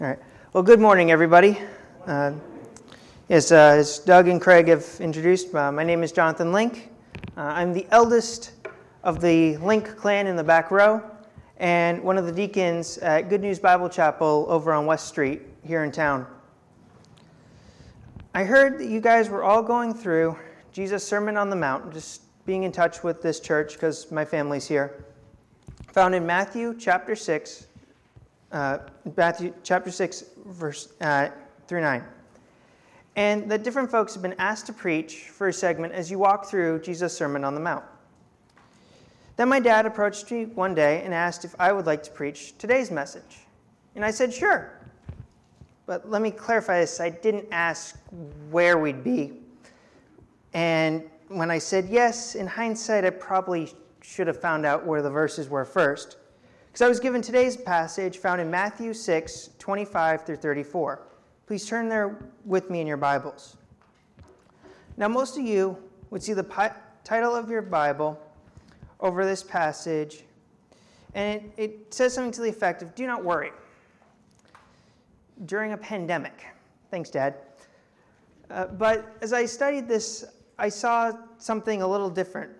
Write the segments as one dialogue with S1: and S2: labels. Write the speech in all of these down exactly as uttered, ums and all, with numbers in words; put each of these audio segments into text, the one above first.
S1: All right. Well, good morning, everybody. Uh, as, uh, as Doug and Craig have introduced, uh, my name is Jonathan Link. Uh, I'm the eldest of the Link clan in the back row, and one of the deacons at Good News Bible Chapel over on West Street here in town. I heard that you guys were all going through Jesus' Sermon on the Mount, just being in touch with this church because my family's here. Found in Matthew chapter six, uh, Matthew chapter six, verse uh, through nine. And that different folks have been asked to preach for a segment as you walk through Jesus' Sermon on the Mount. Then my dad approached me one day and asked if I would like to preach today's message. And I said, sure. But let me clarify this. I didn't ask where we'd be. And when I said yes, in hindsight, I probably should have found out where the verses were first. Because I was given today's passage found in Matthew six, twenty-five through thirty-four. Please turn there with me in your Bibles. Now, most of you would see the pi- title of your Bible over this passage, and it, it says something to the effect of, do not worry. During a pandemic. Thanks, Dad. Uh, but as I studied this, I saw something a little different.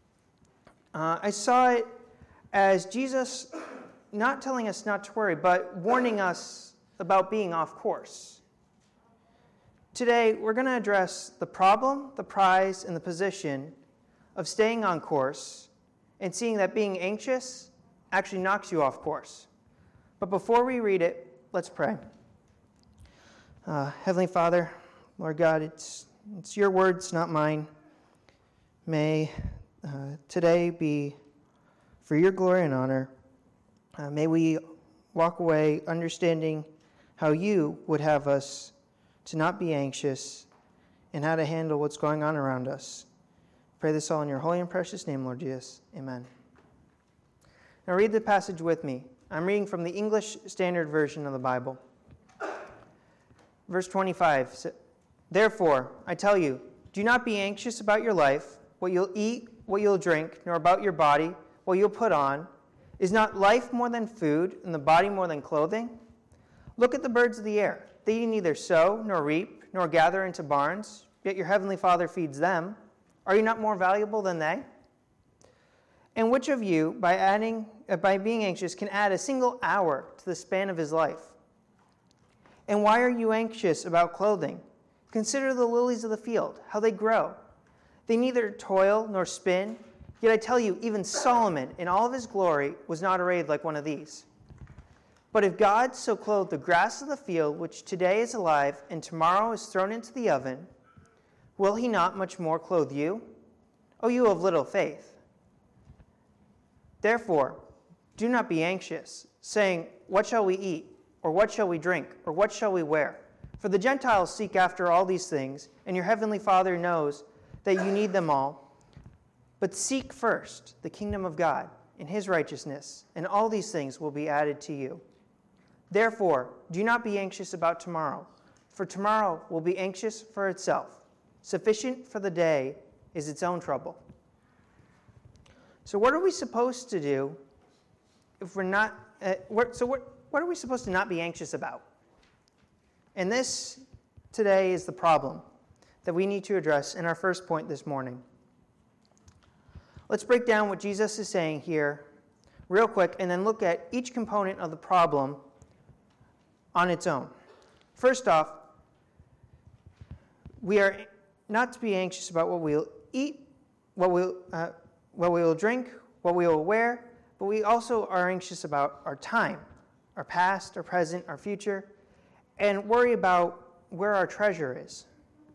S1: Uh, I saw it as Jesus not telling us not to worry, but warning us about being off course. Today, we're going to address the problem, the prize, and the position of staying on course and seeing that being anxious actually knocks you off course. But before we read it, let's pray. Uh, Heavenly Father, Lord God, it's it's your words, not mine. May uh, today be for your glory and honor. Uh, may we walk away understanding how you would have us to not be anxious and how to handle what's going on around us. Pray this all in your holy and precious name, Lord Jesus. Amen. Now read the passage with me. I'm reading from the English Standard Version of the Bible. Verse twenty-five, therefore, I tell you, do not be anxious about your life, what you'll eat, what you'll drink, nor about your body, what you'll put on. Is not life more than food, and the body more than clothing? Look at the birds of the air. They neither sow, nor reap, nor gather into barns, yet your heavenly Father feeds them. Are you not more valuable than they? And which of you, by adding, uh, by being anxious, can add a single hour to the span of his life? And why are you anxious about clothing? Consider the lilies of the field, how they grow. They neither toil nor spin. Yet I tell you, even Solomon, in all of his glory, was not arrayed like one of these. But if God so clothed the grass of the field, which today is alive and tomorrow is thrown into the oven, will he not much more clothe you, O you of little faith? Therefore, do not be anxious, saying, what shall we eat? Or what shall we drink? Or what shall we wear? For the Gentiles seek after all these things, and your heavenly Father knows that you need them all. But seek first the kingdom of God and his righteousness, and all these things will be added to you. Therefore, do not be anxious about tomorrow, for tomorrow will be anxious for itself. Sufficient for the day is its own trouble. So what are we supposed to do if we're not... Uh, what, so what... What are we supposed to not be anxious about? And this today is the problem that we need to address in our first point this morning. Let's break down what Jesus is saying here real quick and then look at each component of the problem on its own. First off, we are not to be anxious about what we'll eat, what we'll, uh, what we will drink, what we will wear, but we also are anxious about our time. Our past, our present, our future, and worry about where our treasure is.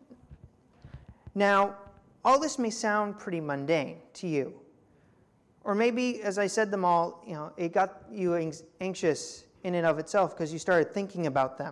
S1: Now, all this may sound pretty mundane to you. Or maybe, as I said them all, you know, it got you anxious in and of itself because you started thinking about them.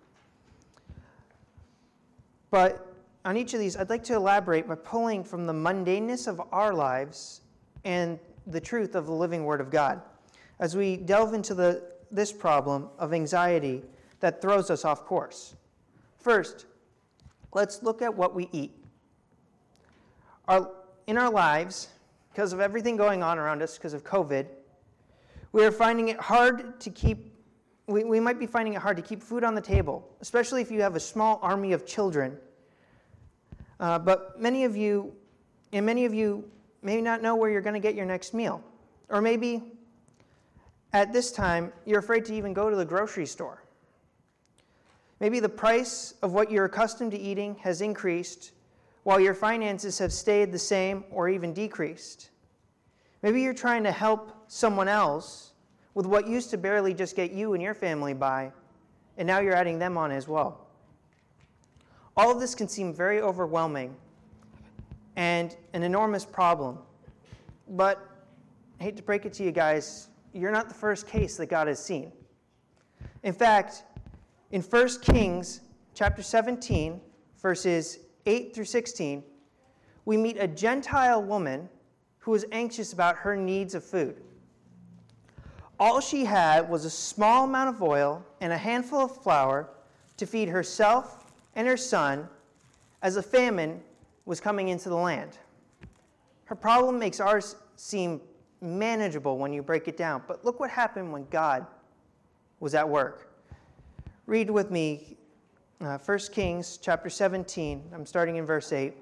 S1: But on each of these, I'd like to elaborate by pulling from the mundaneness of our lives and the truth of the living Word of God as we delve into the this problem of anxiety that throws us off course. First, let's look at what we eat. Our, in our lives, because of everything going on around us, because of COVID, we are finding it hard to keep we, we might be finding it hard to keep food on the table, especially if you have a small army of children. Uh, but many of you, and many of you may not know where you're going to get your next meal. Or maybe at this time, you're afraid to even go to the grocery store. Maybe the price of what you're accustomed to eating has increased, while your finances have stayed the same or even decreased. Maybe you're trying to help someone else with what used to barely just get you and your family by, and now you're adding them on as well. All of this can seem very overwhelming and an enormous problem. But I hate to break it to you guys, you're not the first case that God has seen. In fact, in First Kings chapter seventeen, verses eight through sixteen, we meet a Gentile woman who was anxious about her needs of food. All she had was a small amount of oil and a handful of flour to feed herself and her son as a famine was coming into the land. Her problem makes ours seem manageable when you break it down, but look what happened when God was at work. Read with me uh, First Kings chapter seventeen. I'm starting in verse eight.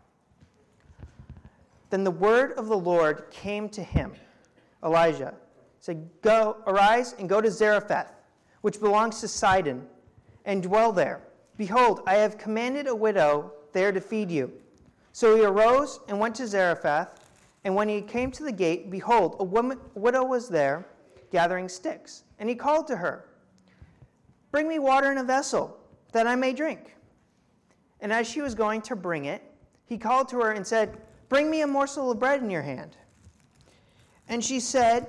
S1: Then the word of the Lord came to him, Elijah, said, "Go, arise and go to Zarephath, which belongs to Sidon, and dwell there. Behold, I have commanded a widow there to feed you." So he arose and went to Zarephath, and when he came to the gate, behold, a woman, a widow was there gathering sticks. And he called to her, "Bring me water in a vessel, that I may drink." And as she was going to bring it, he called to her and said, "Bring me a morsel of bread in your hand." And she said,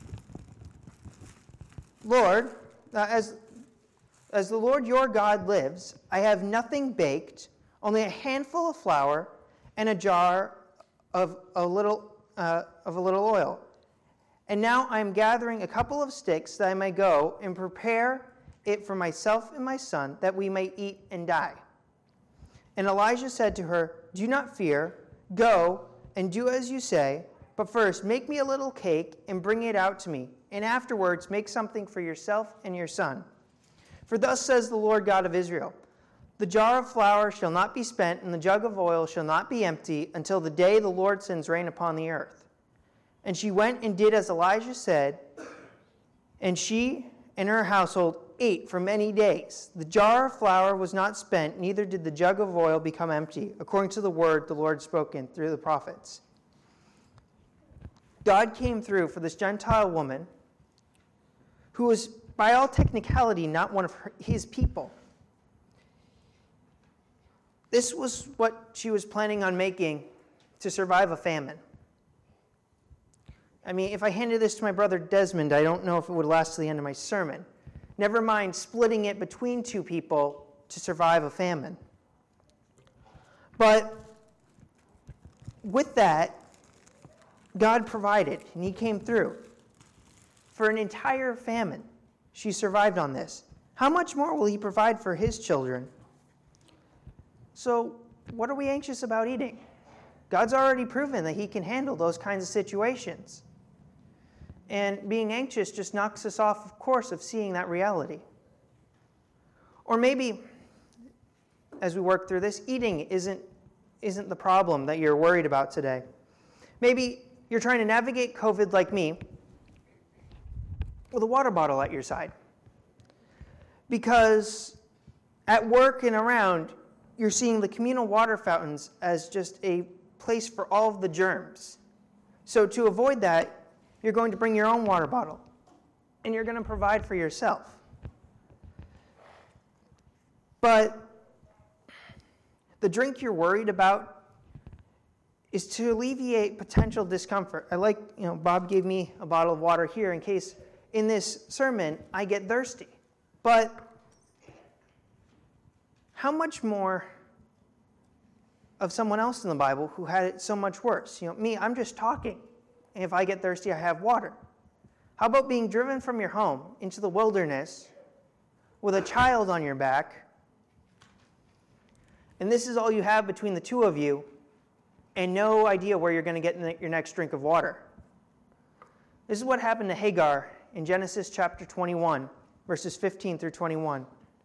S1: "Lord, uh, as, as the Lord your God lives, I have nothing baked, only a handful of flour and a jar of a little uh, of a little oil. And now I am gathering a couple of sticks that I may go and prepare it for myself and my son, that we may eat and die." And Elijah said to her, "Do not fear. Go and do as you say, but first make me a little cake and bring it out to me, and afterwards make something for yourself and your son. For thus says the Lord God of Israel, the jar of flour shall not be spent, and the jug of oil shall not be empty, until the day the Lord sends rain upon the earth." And she went and did as Elijah said, and she and her household ate for many days. The jar of flour was not spent, neither did the jug of oil become empty, according to the word the Lord spoken through the prophets. God came through for this Gentile woman who was, by all technicality, not one of her, his people. This was what she was planning on making to survive a famine. I mean, if I handed this to my brother Desmond, I don't know if it would last to the end of my sermon. Never mind splitting it between two people to survive a famine. But with that, God provided, and he came through. For an entire famine, she survived on this. How much more will he provide for his children? So, what are we anxious about eating? God's already proven that he can handle those kinds of situations. And being anxious just knocks us off course of seeing that reality. Or maybe, as we work through this, eating isn't, isn't the problem that you're worried about today. Maybe you're trying to navigate COVID like me with a water bottle at your side. Because at work and around, you're seeing the communal water fountains as just a place for all of the germs. So to avoid that, you're going to bring your own water bottle, and you're going to provide for yourself. But the drink you're worried about is to alleviate potential discomfort. I like, you know, Bob gave me a bottle of water here in case in this sermon I get thirsty. But how much more of someone else in the Bible who had it so much worse? You know, me, I'm just talking. And if I get thirsty, I have water. How about being driven from your home into the wilderness with a child on your back, and this is all you have between the two of you, and no idea where you're going to get your next drink of water? This is what happened to Hagar in Genesis chapter twenty-one, verses fifteen through twenty-one.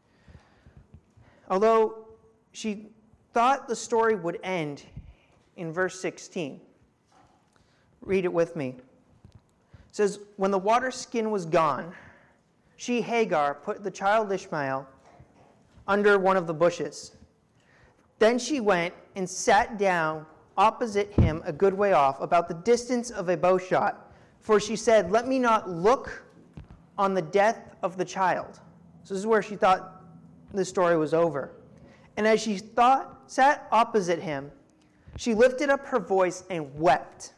S1: Although she thought the story would end in verse sixteen. Read it with me. It says, when the water skin was gone, she, Hagar, put the child Ishmael under one of the bushes. Then she went and sat down opposite him a good way off, about the distance of a bow shot. For she said, let me not look on the death of the child. So this is where she thought the story was over. And as she thought, sat opposite him, she lifted up her voice and wept.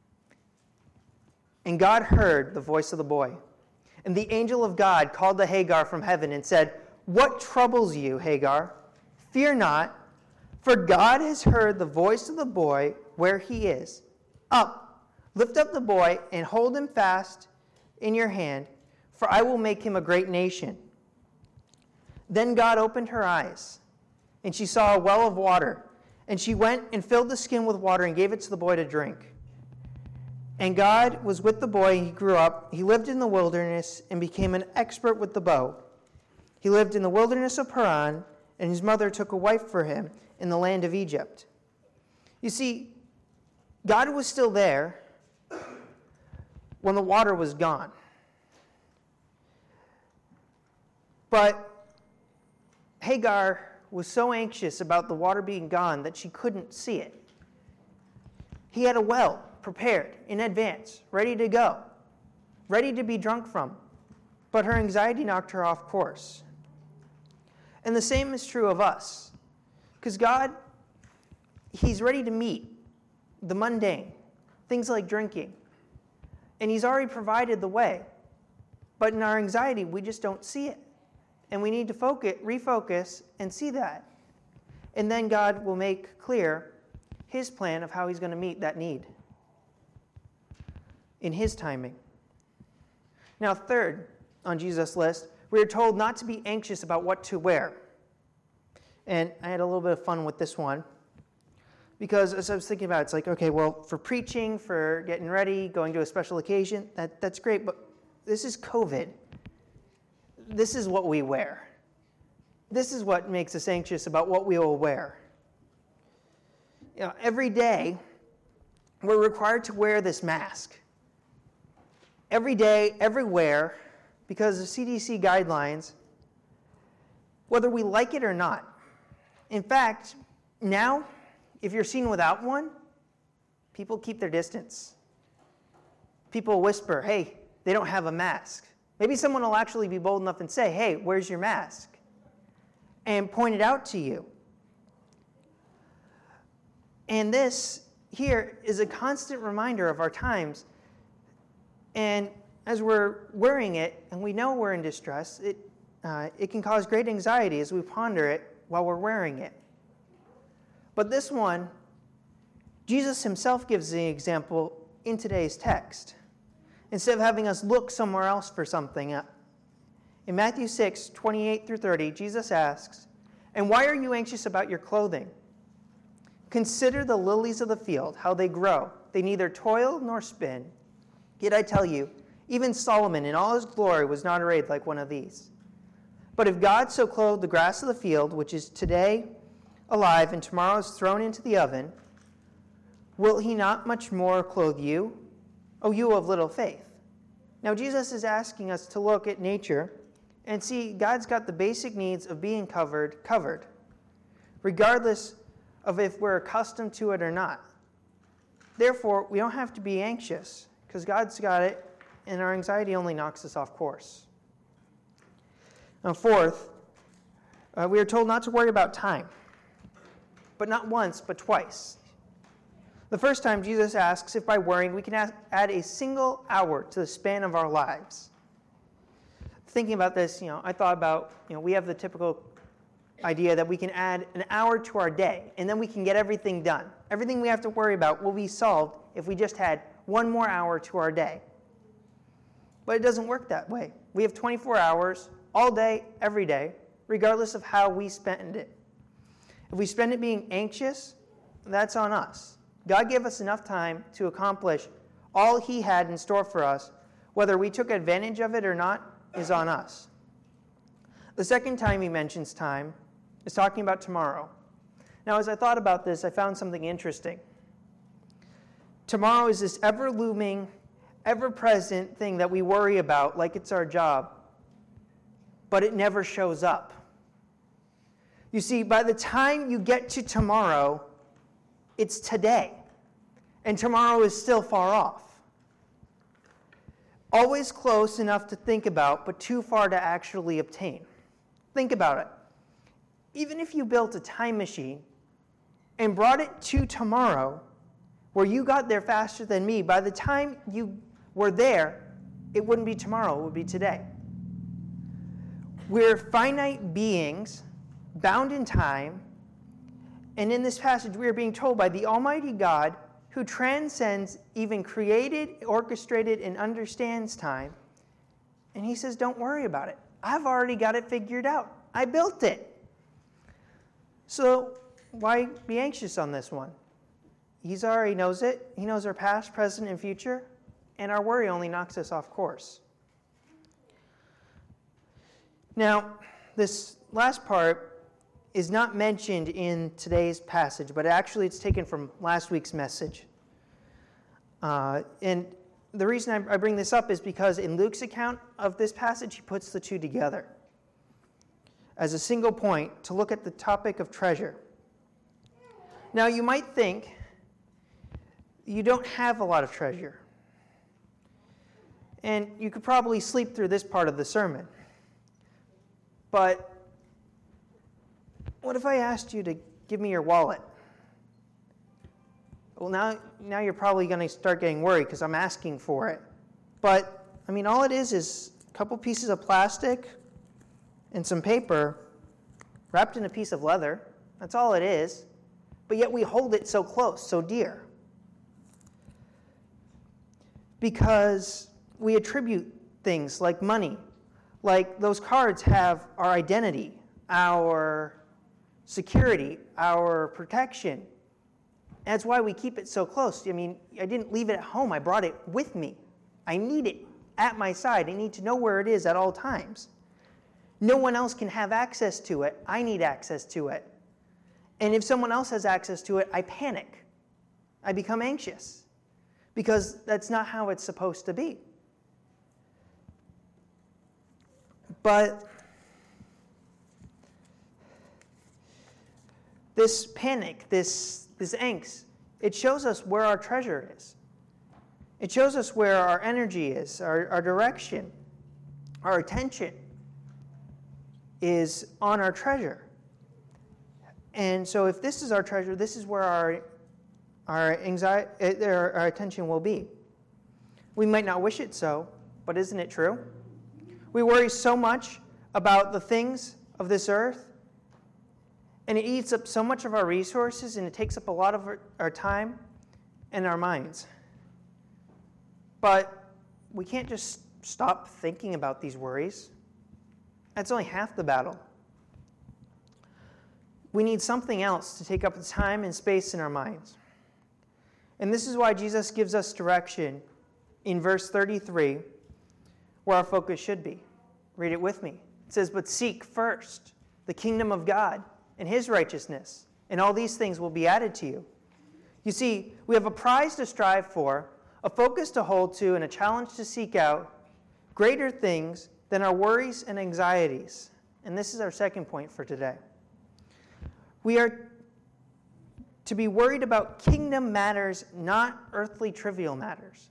S1: And God heard the voice of the boy. And the angel of God called to Hagar from heaven and said, what troubles you, Hagar? Fear not, for God has heard the voice of the boy where he is. Up, lift up the boy and hold him fast in your hand, for I will make him a great nation. Then God opened her eyes, and she saw a well of water. And she went and filled the skin with water and gave it to the boy to drink. And God was with the boy, and he grew up. He lived in the wilderness and became an expert with the bow. He lived in the wilderness of Paran, and his mother took a wife for him in the land of Egypt. You see, God was still there when the water was gone. But Hagar was so anxious about the water being gone that she couldn't see it. He had a well prepared in advance, ready to go, ready to be drunk from. But her anxiety knocked her off course. And the same is true of us. Because God, he's ready to meet the mundane, things like drinking. And he's already provided the way. But in our anxiety, we just don't see it. And we need to focus, refocus and see that. And then God will make clear his plan of how he's going to meet that need in his timing. Now, third on Jesus' list, we are told not to be anxious about what to wear. And I had a little bit of fun with this one. Because as I was thinking about it, it's like, okay, well, for preaching, for getting ready, going to a special occasion, that, that's great. But this is COVID. This is what we wear. This is what makes us anxious about what we will wear. You know, every day, we're required to wear this mask. Every day, everywhere, because of C D C guidelines, whether we like it or not. In fact, now, if you're seen without one, people keep their distance. People whisper, hey, they don't have a mask. Maybe someone will actually be bold enough and say, hey, where's your mask? And point it out to you. And this here is a constant reminder of our times. And as we're wearing it, and we know we're in distress, it, uh, it can cause great anxiety as we ponder it while we're wearing it. But this one, Jesus himself gives the example in today's text. Instead of having us look somewhere else for something. In Matthew six, twenty-eight through thirty, Jesus asks, and why are you anxious about your clothing? Consider the lilies of the field, how they grow. They neither toil nor spin. Yet I tell you, even Solomon in all his glory was not arrayed like one of these. But if God so clothed the grass of the field, which is today alive and tomorrow is thrown into the oven, will he not much more clothe you, O you of little faith? Now Jesus is asking us to look at nature and see God's got the basic needs of being covered, covered, regardless of if we're accustomed to it or not. Therefore, we don't have to be anxious, because God's got it, and our anxiety only knocks us off course. Now, fourth, uh, we are told not to worry about time, but not once, but twice. The first time, Jesus asks if by worrying we can ask, add a single hour to the span of our lives. Thinking about this, you know, I thought about, you know, we have the typical idea that we can add an hour to our day, and then we can get everything done. Everything we have to worry about will be solved if we just had one more hour to our day. But it doesn't work that way. We have twenty-four hours, all day, every day, regardless of how we spend it. If we spend it being anxious, that's on us. God gave us enough time to accomplish all he had in store for us. Whether we took advantage of it or not is on us. The second time he mentions time is talking about tomorrow. Now, as I thought about this, I found something interesting. Tomorrow is this ever-looming, ever-present thing that we worry about like it's our job, but it never shows up. You see, by the time you get to tomorrow, it's today, and tomorrow is still far off. Always close enough to think about, but too far to actually obtain. Think about it. Even if you built a time machine and brought it to tomorrow, where you got there faster than me, by the time you were there, it wouldn't be tomorrow, it would be today. We're finite beings, bound in time, and in this passage we are being told by the Almighty God, who transcends, even created, orchestrated, and understands time, and he says, don't worry about it. I've already got it figured out. I built it. So why be anxious on this one? He's already knows it. He knows our past, present, and future, and our worry only knocks us off course. Now, this last part is not mentioned in today's passage, but actually it's taken from last week's message. Uh, and the reason I, I bring this up is because in Luke's account of this passage, he puts the two together as a single point to look at the topic of treasure. Now, you might think you don't have a lot of treasure, and you could probably sleep through this part of the sermon. But what if I asked you to give me your wallet? Well, now, now you're probably going to start getting worried because I'm asking for it. But, I mean, all it is is a couple pieces of plastic and some paper wrapped in a piece of leather. That's all it is. But yet we hold it so close, so dear. Because we attribute things like money, like those cards have our identity, our security, our protection. That's why we keep it so close. I mean, I didn't leave it at home. I brought it with me. I need it at my side. I need to know where it is at all times. No one else can have access to it. I need access to it. And if someone else has access to it, I panic. I become anxious because that's not how it's supposed to be. But this panic, this This angst, it shows us where our treasure is. It shows us where our energy is, our, our direction, our attention is on our treasure. And so if this is our treasure, this is where our, our, anxiety, our, our attention will be. We might not wish it so, but isn't it true? We worry so much about the things of this earth, and it eats up so much of our resources, and it takes up a lot of our, our time and our minds. But we can't just stop thinking about these worries. That's only half the battle. We need something else to take up the time and space in our minds. And this is why Jesus gives us direction in verse thirty-three, where our focus should be. Read it with me. It says, "But seek first the kingdom of God and his righteousness, and all these things will be added to you." You see, we have a prize to strive for, a focus to hold to, and a challenge to seek out greater things than our worries and anxieties. And this is our second point for today. We are to be worried about kingdom matters, not earthly trivial matters.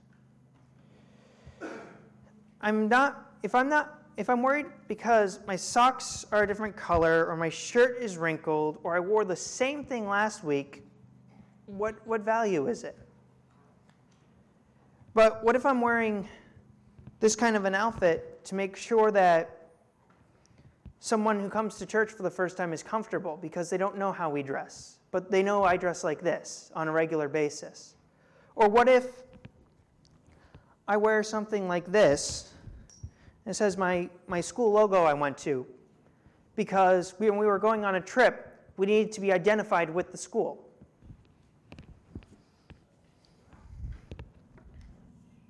S1: I'm not, if I'm not If I'm worried because my socks are a different color, or my shirt is wrinkled, or I wore the same thing last week, what, what value is it? But what if I'm wearing this kind of an outfit to make sure that someone who comes to church for the first time is comfortable because they don't know how we dress, but they know I dress like this on a regular basis? Or what if I wear something like this? It says my, my school logo I went to, because we, when we were going on a trip, we needed to be identified with the school.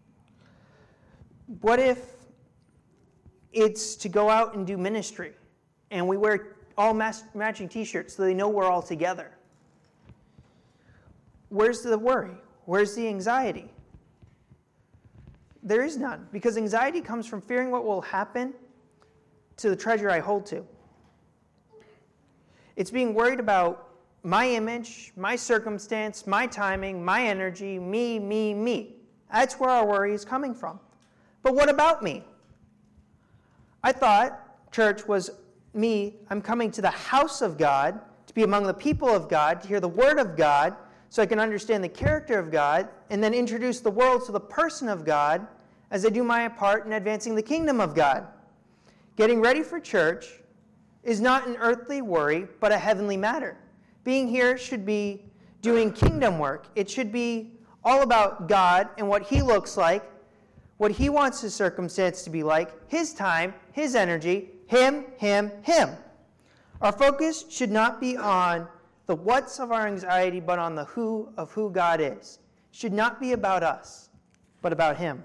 S1: What if it's to go out and do ministry, and we wear all mas- matching t-shirts so they know we're all together. Where's the worry? Where's the anxiety? There is none, because anxiety comes from fearing what will happen to the treasure I hold to. It's being worried about my image, my circumstance, my timing, my energy, me, me, me. That's where our worry is coming from. But what about me? I thought church was me. I'm coming to the house of God, to be among the people of God, to hear the word of God, so I can understand the character of God, and then introduce the world to the person of God as I do my part in advancing the kingdom of God. Getting ready for church is not an earthly worry, but a heavenly matter. Being here should be doing kingdom work. It should be all about God and what he looks like, what he wants his circumstance to be like, his time, his energy, him, him, him. Our focus should not be on the what's of our anxiety, but on the who of who God is. It should not be about us, but about him.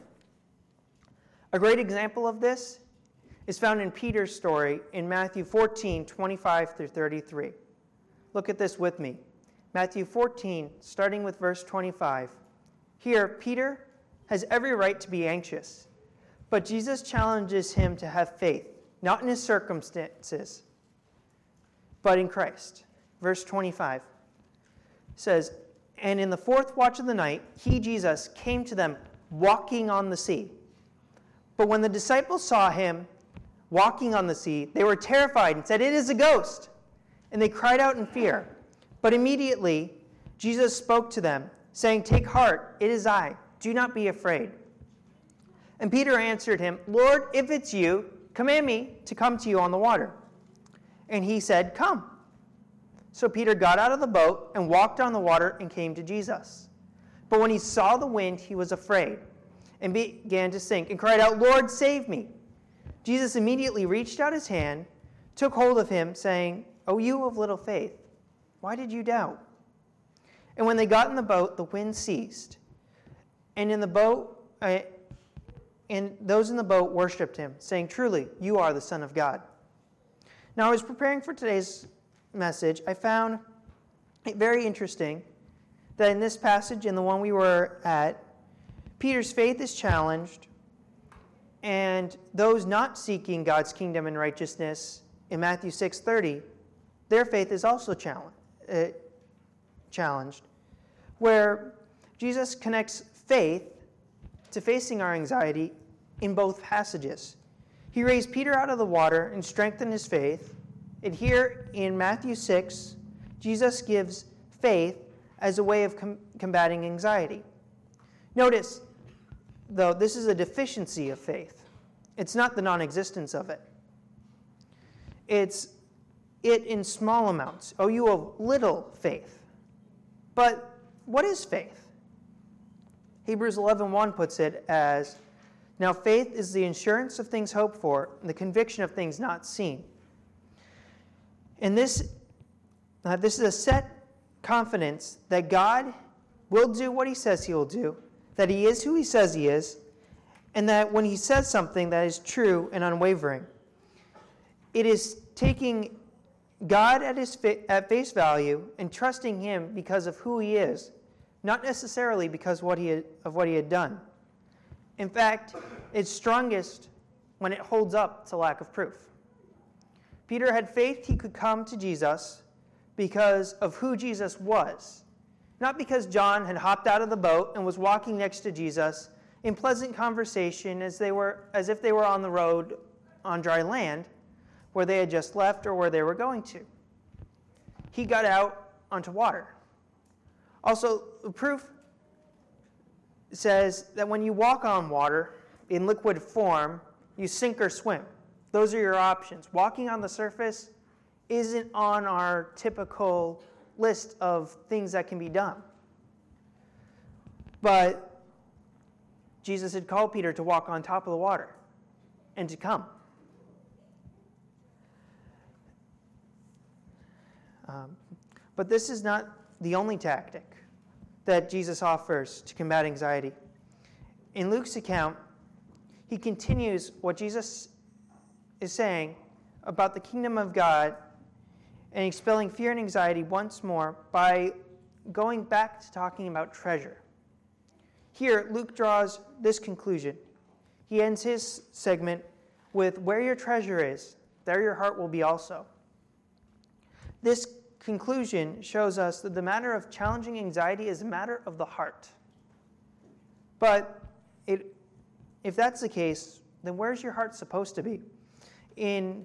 S1: A great example of this is found in Peter's story in Matthew fourteen, twenty-five through thirty-three. Look at this with me. Matthew fourteen, starting with verse twenty-five. Here, Peter has every right to be anxious, but Jesus challenges him to have faith, not in his circumstances, but in Christ. Verse twenty-five says, "And in the fourth watch of the night, he, Jesus, came to them walking on the sea. But when the disciples saw him walking on the sea, they were terrified and said, 'It is a ghost!' And they cried out in fear. But immediately Jesus spoke to them, saying, 'Take heart, it is I. Do not be afraid.' And Peter answered him, 'Lord, if it's you, command me to come to you on the water.' And he said, 'Come.' So Peter got out of the boat and walked on the water and came to Jesus. But when he saw the wind, he was afraid and began to sink and cried out, 'Lord, save me.' Jesus immediately reached out his hand, took hold of him, saying, 'O you of little faith, why did you doubt?' And when they got in the boat, the wind ceased. And in the boat, uh, and those in the boat worshipped him, saying, 'Truly, you are the Son of God.'" Now, I was preparing for today's message. I found it very interesting that in this passage and the one we were at, Peter's faith is challenged, and those not seeking God's kingdom and righteousness in Matthew six thirty, their faith is also challenge, uh, challenged, where Jesus connects faith to facing our anxiety in both passages. He raised Peter out of the water and strengthened his faith. And here in Matthew six, Jesus gives faith as a way of com- combating anxiety. Notice, though, this is a deficiency of faith. It's not the non-existence of it. It's it in small amounts. Oh, you of little faith. But what is faith? Hebrews eleven one puts it as, "Now faith is the assurance of things hoped for, and the conviction of things not seen." And this, uh, this is a set confidence that God will do what he says he will do, that he is who he says he is, and that when he says something that is true and unwavering, it is taking God at his fa- at face value and trusting him because of who he is, not necessarily because what he had, of what he had done. In fact, it's strongest when it holds up to lack of proof. Peter had faith he could come to Jesus because of who Jesus was, not because John had hopped out of the boat and was walking next to Jesus in pleasant conversation as they were as if they were on the road on dry land where they had just left or where they were going to. He got out onto water. Also, the proof says that when you walk on water in liquid form, you sink or swim. Those are your options. Walking on the surface isn't on our typical list of things that can be done. But Jesus had called Peter to walk on top of the water and to come. Um, but this is not the only tactic that Jesus offers to combat anxiety. In Luke's account, he continues what Jesus is saying about the kingdom of God and expelling fear and anxiety once more by going back to talking about treasure. Here, Luke draws this conclusion. He ends his segment with, "Where your treasure is, there your heart will be also." This conclusion shows us that the matter of challenging anxiety is a matter of the heart. But it, if that's the case, then where's your heart supposed to be? In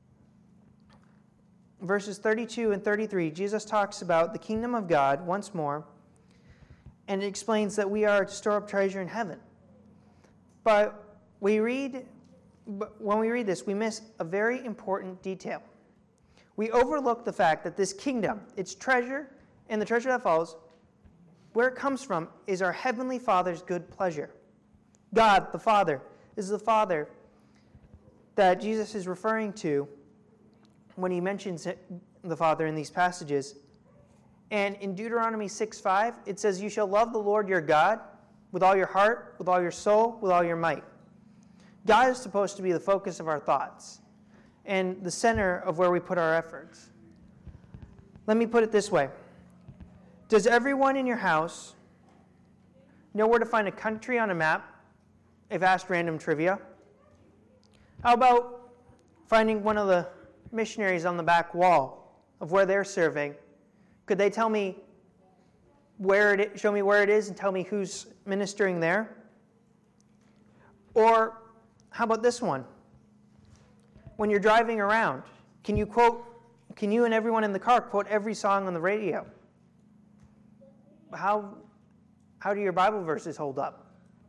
S1: verses thirty-two and thirty-three, Jesus talks about the kingdom of God once more, and it explains that we are to store up treasure in heaven. But we read, when we read this, we miss a very important detail. We overlook the fact that this kingdom, its treasure, and the treasure that follows, where it comes from is our heavenly Father's good pleasure. God, the Father, is the Father that Jesus is referring to when he mentions the Father in these passages. And in Deuteronomy six five, it says, "You shall love the Lord your God with all your heart, with all your soul, with all your might." God is supposed to be the focus of our thoughts and the center of where we put our efforts. Let me put it this way. Does everyone in your house know where to find a country on a map if asked random trivia? How about finding one of the missionaries on the back wall of where they're serving? Could they tell me where it is, show me where it is and tell me who's ministering there? Or how about this one? When you're driving around, can you quote, can you and everyone in the car quote every song on the radio? How, how do your Bible verses hold up?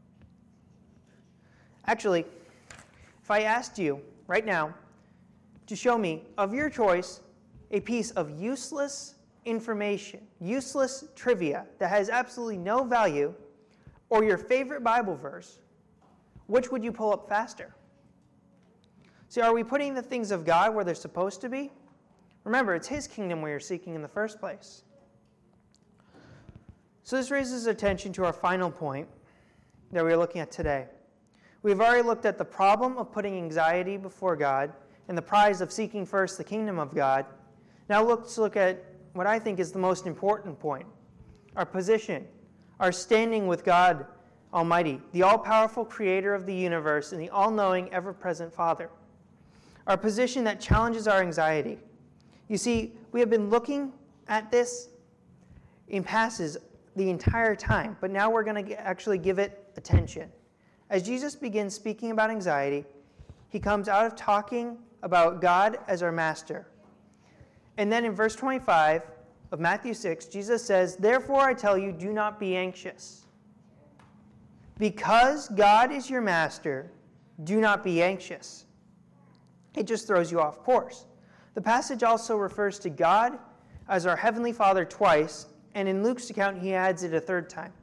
S1: Actually, if I asked you right now to show me, of your choice, a piece of useless information, useless trivia that has absolutely no value, or your favorite Bible verse, which would you pull up faster? See, are we putting the things of God where they're supposed to be? Remember, it's his kingdom we are seeking in the first place. So this raises attention to our final point that we are looking at today. We've already looked at the problem of putting anxiety before God and the prize of seeking first the kingdom of God. Now let's look at what I think is the most important point, our position, our standing with God Almighty, the all-powerful creator of the universe and the all-knowing, ever-present Father. Our position that challenges our anxiety. You see, we have been looking at this in passes the entire time, but now we're going to actually give it attention. As Jesus begins speaking about anxiety, he comes out of talking about God as our master. And then in verse twenty-five of Matthew six, Jesus says, "Therefore I tell you, do not be anxious. Because God is your master, do not be anxious." It just throws you off course. The passage also refers to God as our Heavenly Father twice, and in Luke's account, he adds it a third time.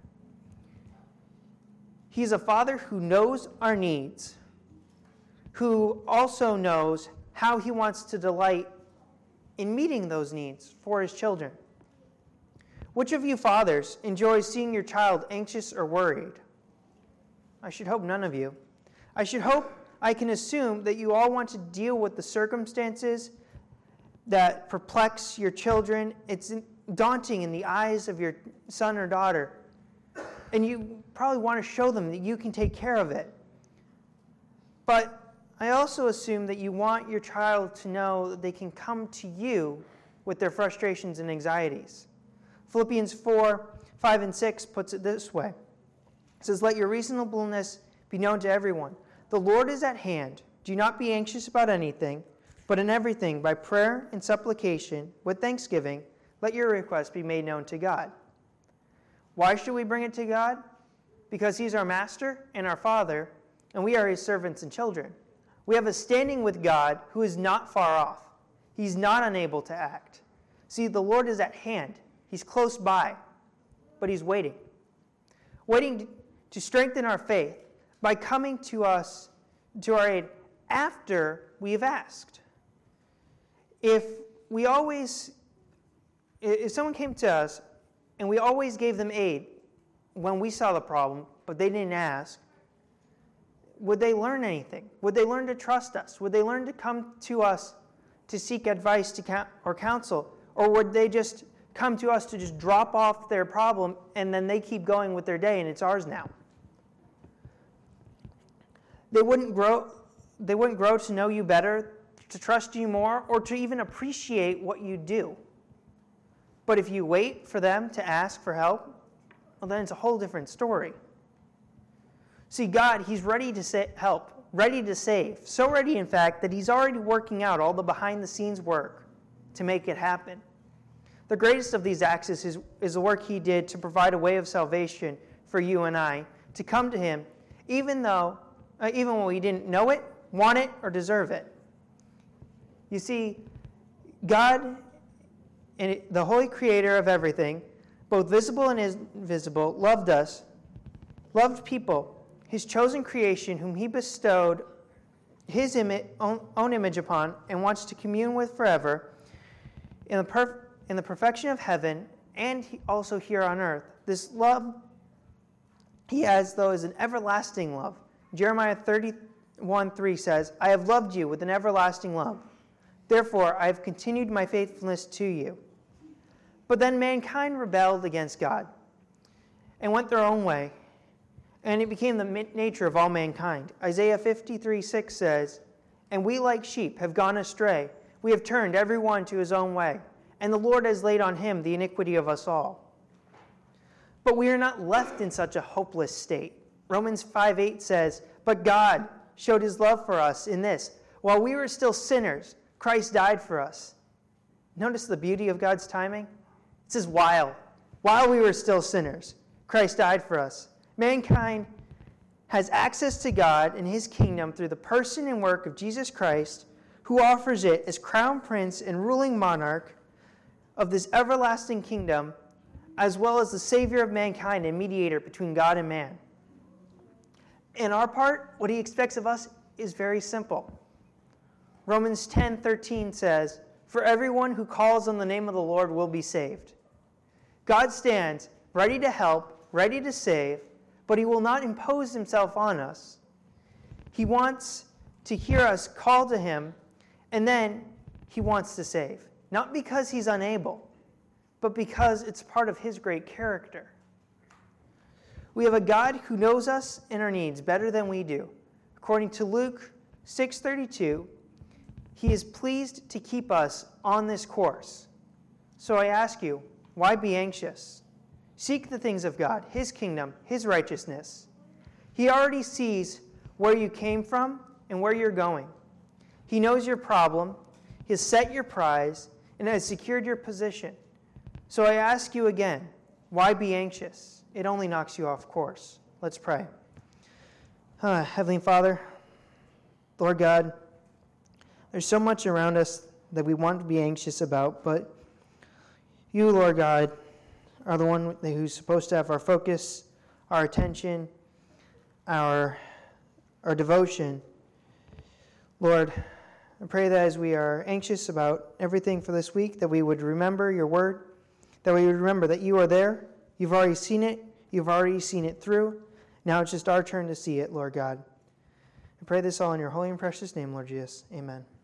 S1: He's a Father who knows our needs, who also knows how he wants to delight in meeting those needs for his children. Which of you fathers enjoys seeing your child anxious or worried? I should hope none of you. I should hope I can assume that you all want to deal with the circumstances that perplex your children. It's daunting in the eyes of your son or daughter. And you probably want to show them that you can take care of it. But I also assume that you want your child to know that they can come to you with their frustrations and anxieties. Philippians four, five, and six puts it this way. It says, "Let your reasonableness be known to everyone. The Lord is at hand. Do not be anxious about anything, but in everything, by prayer and supplication, with thanksgiving, let your requests be made known to God." Why should we bring it to God? Because he's our master and our Father, and we are his servants and children. We have a standing with God who is not far off. He's not unable to act. See, the Lord is at hand. He's close by, but he's waiting. Waiting to strengthen our faith by coming to us, to our aid, after we have asked. If we always, if someone came to us and we always gave them aid when we saw the problem, but they didn't ask, would they learn anything? Would they learn to trust us? Would they learn to come to us to seek advice to or counsel? Or would they just come to us to just drop off their problem and then they keep going with their day and it's ours now? They wouldn't grow, they wouldn't grow to know you better, to trust you more, or to even appreciate what you do. But if you wait for them to ask for help, well, then it's a whole different story. See, God, He's ready to sa- help, ready to save. So ready, in fact, that He's already working out all the behind-the-scenes work to make it happen. The greatest of these acts is, is the work He did to provide a way of salvation for you and I, to come to Him, even though, uh, even when we didn't know it, want it, or deserve it. You see, God, and the holy creator of everything, both visible and invisible, loved us, loved people, His chosen creation, whom He bestowed His image, own, own image upon, and wants to commune with forever, in the, perf- in the perfection of heaven, and also here on earth. This love He has, though, is an everlasting love. Jeremiah thirty-one three says, I have loved you with an everlasting love. Therefore, I have continued my faithfulness to you. But then mankind rebelled against God and went their own way, and it became the nature of all mankind. Isaiah fifty-three six says, And we like sheep have gone astray. We have turned every one to his own way, and the Lord has laid on him the iniquity of us all. But we are not left in such a hopeless state. Romans five eight says, But God showed His love for us in this: while we were still sinners, Christ died for us. Notice the beauty of God's timing? It says, while. While we were still sinners, Christ died for us. Mankind has access to God and His kingdom through the person and work of Jesus Christ, who offers it as crown prince and ruling monarch of this everlasting kingdom, as well as the Savior of mankind and mediator between God and man. In our part, what He expects of us is very simple. Romans ten thirteen says, For everyone who calls on the name of the Lord will be saved. God stands ready to help, ready to save, but He will not impose Himself on us. He wants to hear us call to Him, and then He wants to save. Not because He's unable, but because it's part of His great character. We have a God who knows us and our needs better than we do. According to Luke six thirty-two, He is pleased to keep us on this course. So I ask you, why be anxious? Seek the things of God, His kingdom, His righteousness. He already sees where you came from and where you're going. He knows your problem, He has set your prize, and has secured your position. So I ask you again, why be anxious? It only knocks you off course. Let's pray. Uh, Heavenly Father, Lord God, there's so much around us that we want to be anxious about, but You, Lord God, are the one who's supposed to have our focus, our attention, our, our devotion. Lord, I pray that as we are anxious about everything for this week, that we would remember Your word, that we would remember that You are there. You've already seen it. You've already seen it through. Now it's just our turn to see it, Lord God. I pray this all in Your holy and precious name, Lord Jesus. Amen.